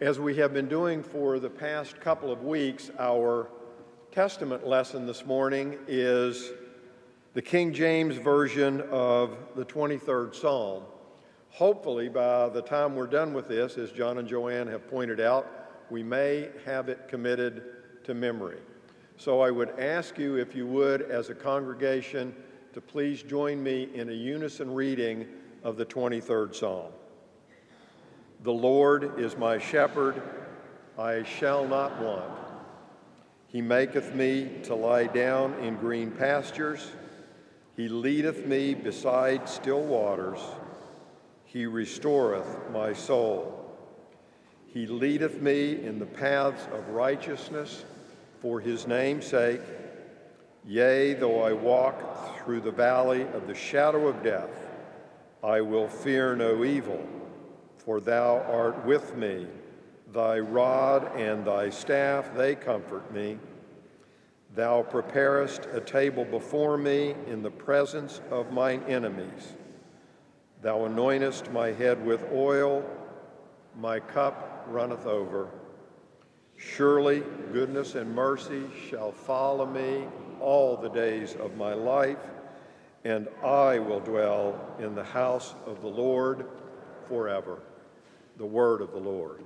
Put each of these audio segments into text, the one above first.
As we have been doing for the past couple of weeks, our Testament lesson this morning is the King James Version of the 23rd Psalm. Hopefully, by the time we're done with this, as John and Joanne have pointed out, we may have it committed to memory. So I would ask you, if you would, as a congregation, to please join me in a unison reading of the 23rd Psalm. The Lord is my shepherd, I shall not want. He maketh me to lie down in green pastures. He leadeth me beside still waters. He restoreth my soul. He leadeth me in the paths of righteousness for his name's sake. Yea, though I walk through the valley of the shadow of death, I will fear no evil, for thou art with me. Thy rod and thy staff, they comfort me. Thou preparest a table before me in the presence of mine enemies. Thou anointest my head with oil, my cup runneth over. Surely goodness and mercy shall follow me all the days of my life, and I will dwell in the house of the Lord forever. The word of the Lord.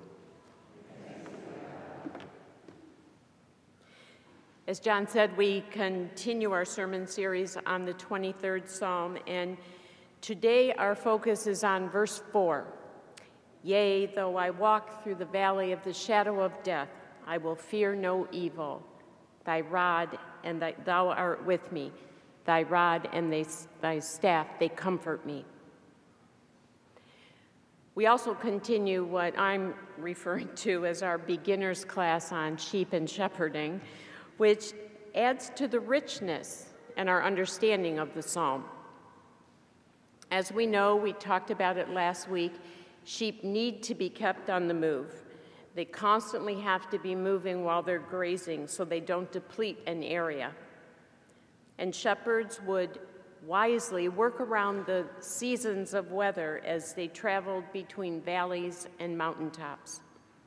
As John said, we continue our sermon series on the 23rd Psalm, and today our focus is on verse 4. Yea, though I walk through the valley of the shadow of death, I will fear no evil. Thy rod and thou art with me. Thy rod and thy staff, they comfort me. We also continue what I'm referring to as our beginner's class on sheep and shepherding, which adds to the richness and our understanding of the psalm. As we know, we talked about it last week, sheep need to be kept on the move. They constantly have to be moving while they're grazing so they don't deplete an area. And shepherds would wisely work around the seasons of weather as they traveled between valleys and mountaintops.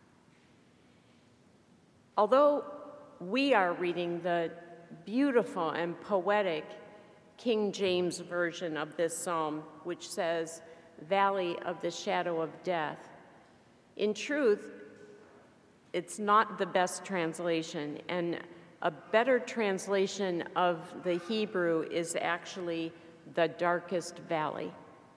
Although we are reading the beautiful and poetic King James Version of this psalm, which says, Valley of the Shadow of Death, in truth, it's not the best translation, and a better translation of the Hebrew is actually the darkest valley.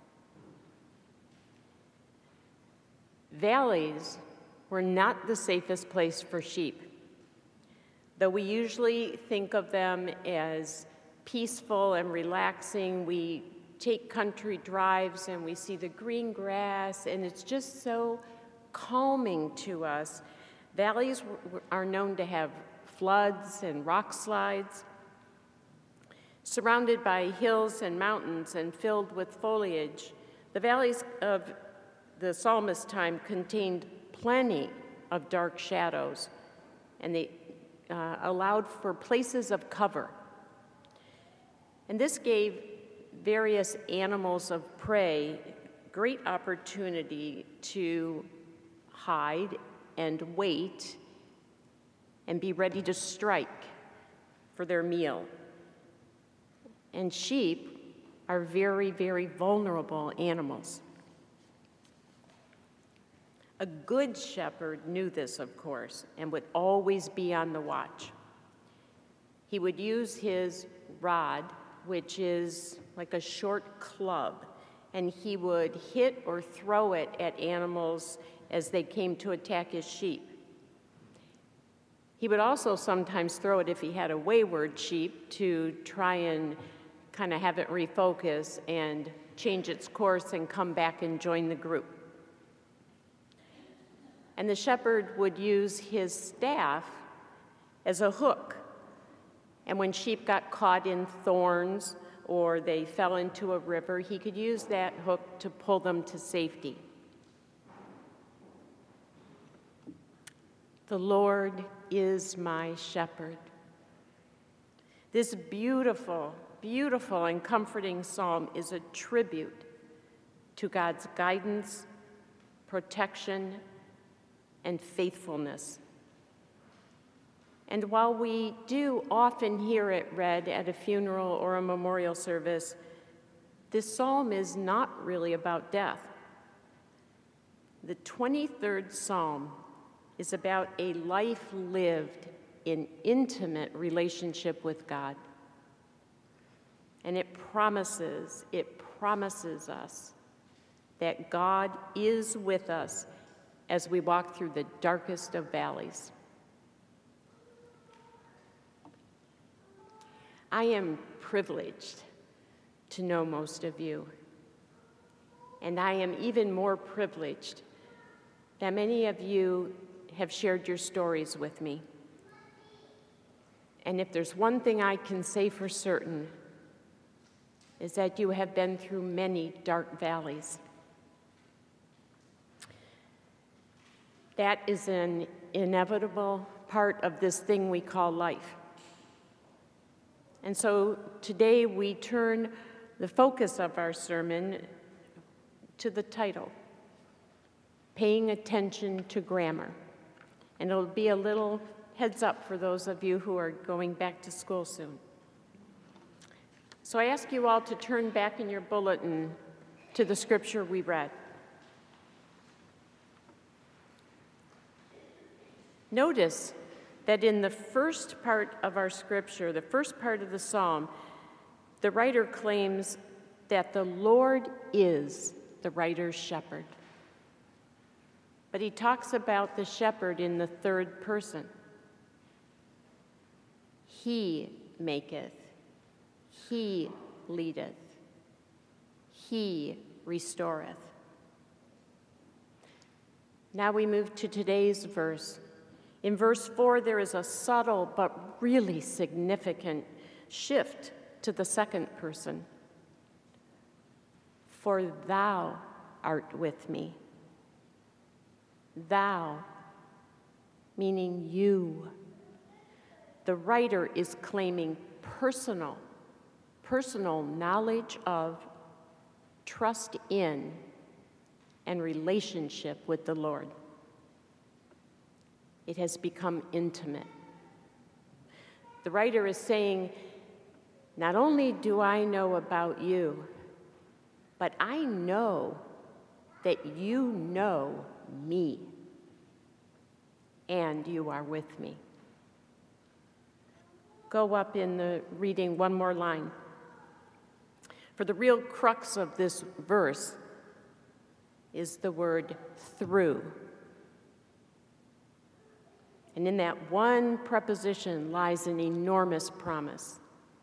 Valleys were not the safest place for sheep. Though we usually think of them as peaceful and relaxing, we take country drives and we see the green grass, and it's just so calming to us. Valleys are known to have floods and rock slides. Surrounded by hills and mountains and filled with foliage, the valleys of the psalmist's time contained plenty of dark shadows, and they allowed for places of cover. And this gave various animals of prey great opportunity to hide and wait and be ready to strike for their meal. And sheep are very, very vulnerable animals. A good shepherd knew this, of course, and would always be on the watch. He would use his rod, which is like a short club, and he would hit or throw it at animals as they came to attack his sheep. He would also sometimes throw it if he had a wayward sheep to try and kind of have it refocus and change its course and come back and join the group. And the shepherd would use his staff as a hook. And when sheep got caught in thorns or they fell into a river, he could use that hook to pull them to safety. The Lord is my shepherd. This beautiful, beautiful and comforting psalm is a tribute to God's guidance, protection, and faithfulness. And while we do often hear it read at a funeral or a memorial service, this psalm is not really about death. The 23rd Psalm is about a life lived in intimate relationship with God. And it promises us that God is with us as we walk through the darkest of valleys. I am privileged to know most of you, and I am even more privileged that many of you have shared your stories with me. And if there's one thing I can say for certain, is that you have been through many dark valleys. That is an inevitable part of this thing we call life. And so today we turn the focus of our sermon to the title, Paying Attention to Grammar. And it'll be a little heads up for those of you who are going back to school soon. So I ask you all to turn back in your bulletin to the scripture we read. Notice that in the first part of our scripture, the first part of the psalm, the writer claims that the Lord is the writer's shepherd. But he talks about the shepherd in the third person. He maketh, he leadeth, he restoreth. Now we move to today's verse. In verse 4, there is a subtle but really significant shift to the second person. For thou art with me. Thou, meaning you. The writer is claiming personal knowledge of, trust in, and relationship with the Lord. It has become intimate. The writer is saying, not only do I know about you, but I know that you know me, and you are with me. Go up in the reading one more line. For the real crux of this verse is the word through. And in that one preposition lies an enormous promise.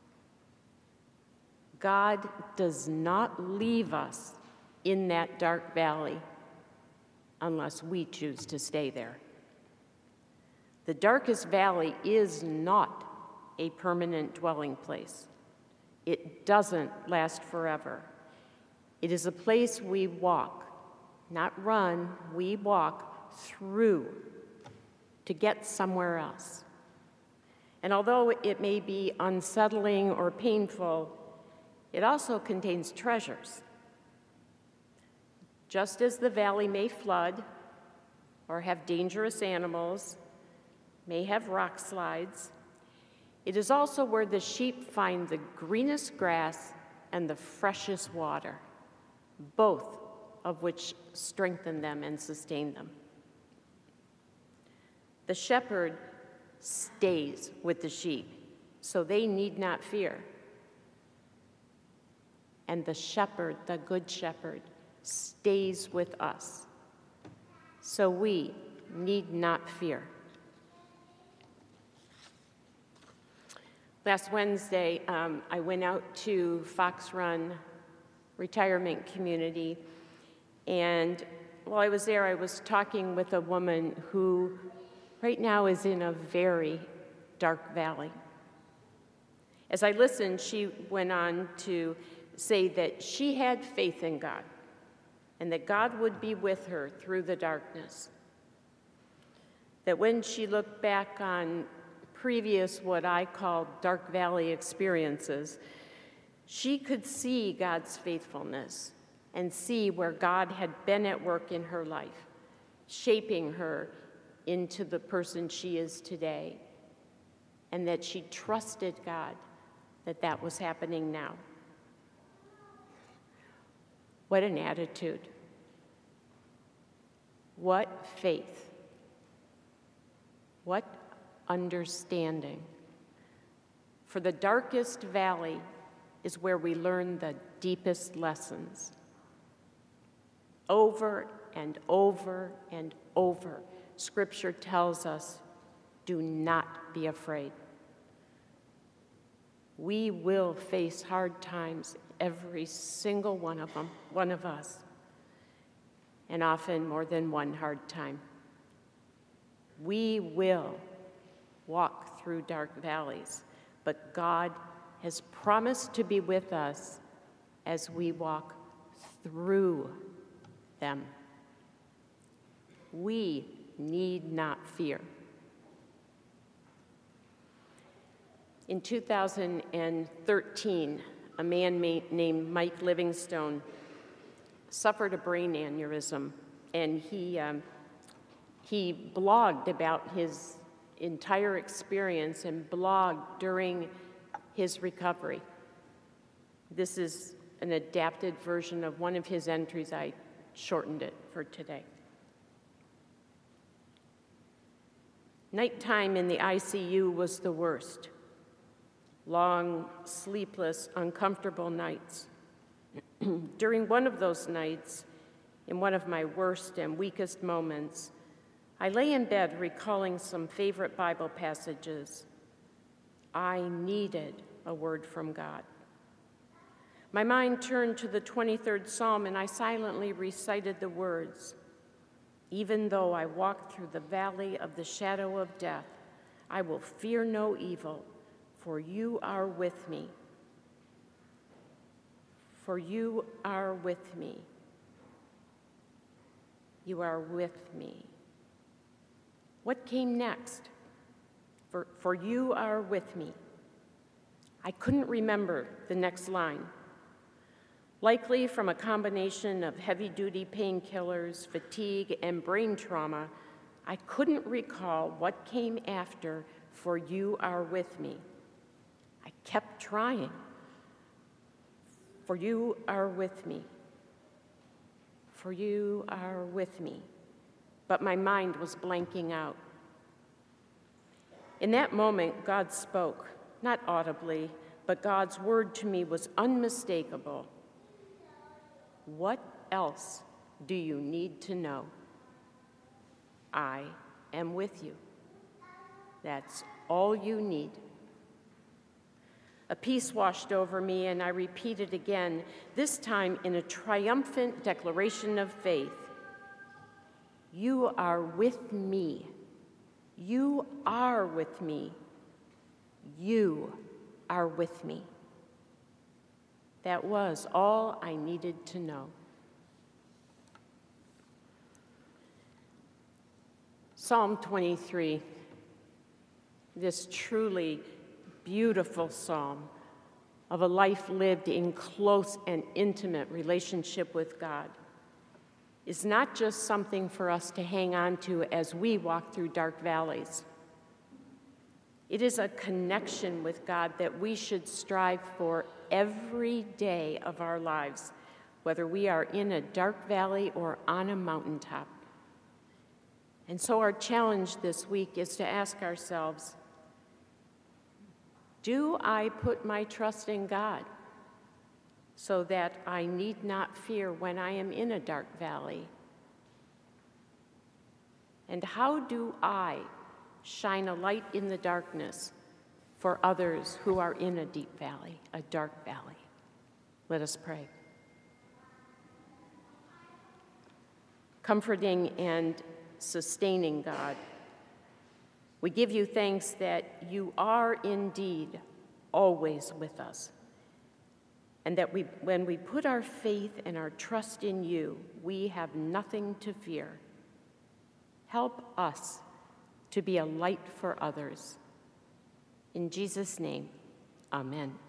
God does not leave us in that dark valley unless we choose to stay there. The darkest valley is not a permanent dwelling place. It doesn't last forever. It is a place we walk, not run, we walk through to get somewhere else. And although it may be unsettling or painful, it also contains treasures. Just as the valley may flood or have dangerous animals, may have rock slides, it is also where the sheep find the greenest grass and the freshest water, both of which strengthen them and sustain them. The shepherd stays with the sheep, so they need not fear. And the shepherd, the good shepherd, stays with us, so we need not fear. Last Wednesday, I went out to Fox Run Retirement Community, and while I was there, I was talking with a woman who right now is in a very dark valley. As I listened, she went on to say that she had faith in God and that God would be with her through the darkness. That when she looked back on previous, what I call dark valley experiences, she could see God's faithfulness and see where God had been at work in her life, shaping her into the person she is today, and that she trusted God that that was happening now. What an attitude. What faith. What understanding. For the darkest valley is where we learn the deepest lessons. Over and over and over, Scripture tells us, do not be afraid. We will face hard times, every single one of us, and often more than one hard time. We will walk through dark valleys, but God has promised to be with us as we walk through them. We need not fear. In 2013, a man named Mike Livingstone suffered a brain aneurysm, and he blogged about his entire experience and blogged during his recovery. This is an adapted version of one of his entries. I shortened it for today. Nighttime in the ICU was the worst. Long, sleepless, uncomfortable nights. During one of those nights, in one of my worst and weakest moments, I lay in bed recalling some favorite Bible passages. I needed a word from God. My mind turned to the 23rd Psalm, and I silently recited the words, "Even though I walk through the valley of the shadow of death, I will fear no evil, for you are with me. For you are with me. You are with me." What came next? For you are with me. I couldn't remember the next line. Likely from a combination of heavy-duty painkillers, fatigue, and brain trauma, I couldn't recall what came after "for you are with me." I kept trying. For you are with me. For you are with me. But my mind was blanking out. In that moment, God spoke, not audibly, but God's word to me was unmistakable. What else do you need to know? I am with you. That's all you need. A peace washed over me, and I repeated again, this time in a triumphant declaration of faith. You are with me. You are with me. You are with me. That was all I needed to know. Psalm 23, this truly beautiful psalm of a life lived in close and intimate relationship with God, is not just something for us to hang on to as we walk through dark valleys. It is a connection with God that we should strive for every day of our lives, whether we are in a dark valley or on a mountaintop. And so our challenge this week is to ask ourselves, do I put my trust in God so that I need not fear when I am in a dark valley? And how do I shine a light in the darkness for others who are in a deep valley, a dark valley? Let us pray. Comforting and sustaining God, we give you thanks that you are indeed always with us, and that when we put our faith and our trust in you, we have nothing to fear. Help us to be a light for others. In Jesus' name, amen.